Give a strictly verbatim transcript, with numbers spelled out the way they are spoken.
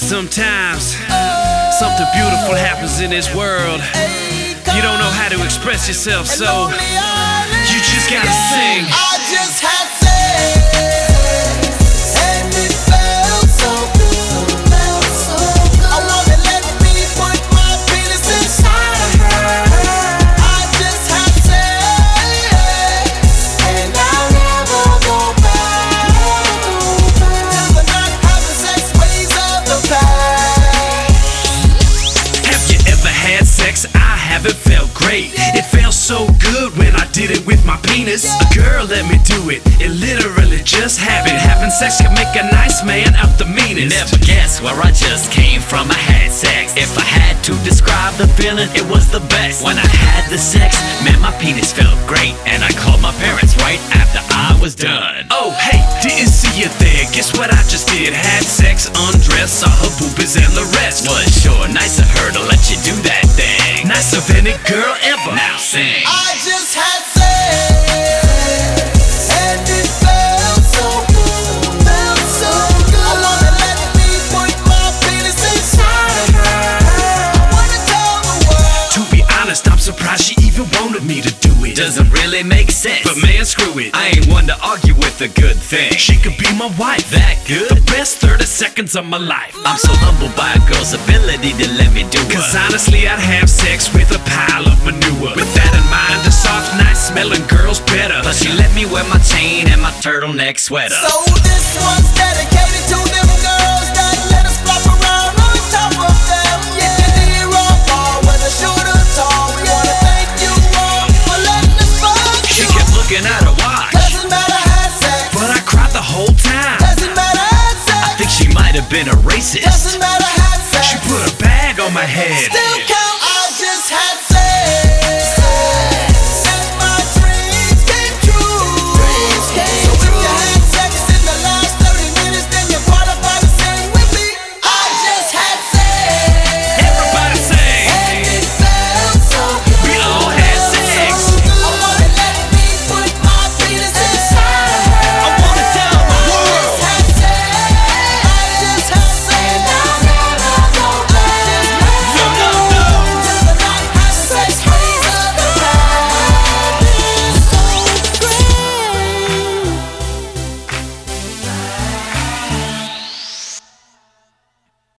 Sometimes something beautiful happens in this world. You don't know how to express yourself, so you just gotta sing. I just had sex, and it felt so good, felt so good. I wanna let me put my penis inside of her. I just had sex, and I'll never go back. Till the not having sex ways of the past. Have you ever had sex? I haven't felt great. It felt so good when I did it with my penis. A girl let me do it, it literally just happened. Having sex can make a nice man out the meanest. Never guess where I just came from. I had sex. If I had to describe the feeling, it was the best. When I had the sex, man, my penis felt great. And I called my parents right after I was done. Oh, hey, didn't see you there. Guess what I just did? Had sex, undressed, saw her boobies and the rest. Was sure nice of her to let you do that thing. Nicer than any girl ever. Now sing. I just had sex, and it felt so good, felt so good. I wanna let me put my penis inside of her. I wanna tell the world. To be honest, I'm surprised she even wanted me to do it. Doesn't really make sense. But man, screw it. I ain't one to argue with a good thing. She could be my wife. That good? The best thirty seconds of my life. I'm so humbled by a girl's ability to let me do it. Cause honestly, I'd have sex with a pile of manure. With that in mind, a soft, nice smelling girl's better. Plus she let me wear my chain and my turtleneck sweater. So this one's dedicated to them girls that let us flop around on top of them. Yeah, near or far, whether short or tall, we wanna thank you all for letting us fuck She you. kept looking at her watch, Doesn't matter, had sex. but I cried the whole time. Doesn't matter, had sex. I think she might have been a racist. Doesn't matter, had sex. She put a bag on my head. Still count. I just had sex.